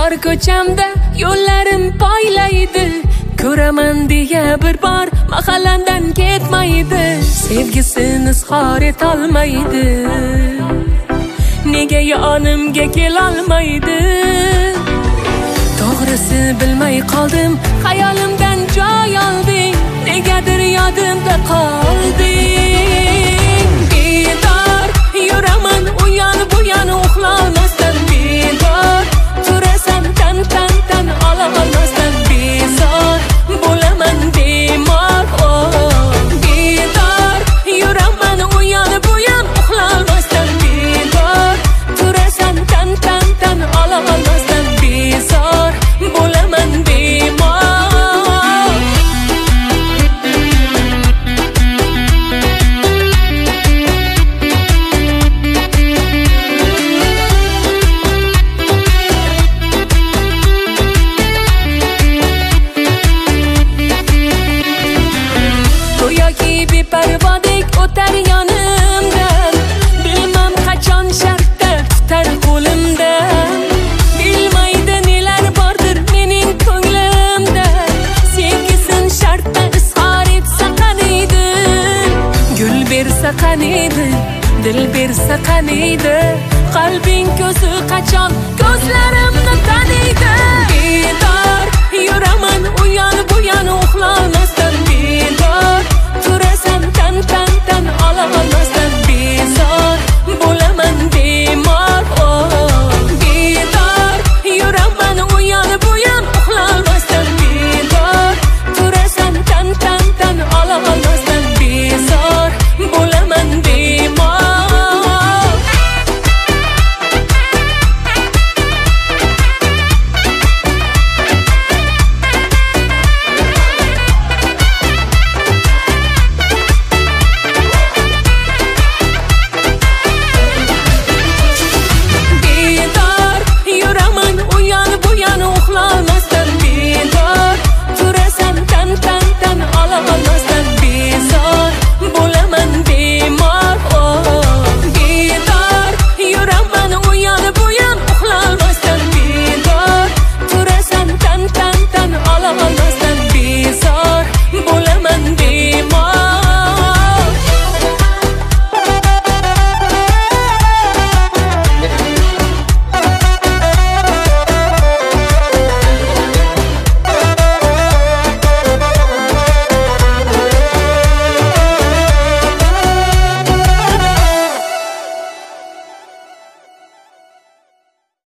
tor ko'chamda yo'llarim poylaydi, ko'raman deya bir bor mahallamdan ketmaydi. Sevgisini izhor etolmaydi, nega yonimga kelolmaydi? To'g'risi bilmay qoldim, xayolimdan joy olding, negadir yodimda qolding. Bedor yuraman uyon bu yon uxlolmasdan, bedor turasan tan ololmasdan, bezor bo'laman bemor. Bedor yuraman uyon bu yon uxlolmasdan, bedor turasan tan ololmasdan, bezor bo'laman bemor. Go'yoki beparvodek o'tar yonimdan, bilmam qachon shartta tutar qo'limdan. Bilmaydi nelar bordir mening ko'nglimda, sevgisin shartta izhor etsa qaniydi. Gul bersa qaniydi, dil bersa qaniydi, qalbing ko'zi qachon ko'zlarimni taniydi. Bedor yuraman u yon bu yon uxlolmasdan,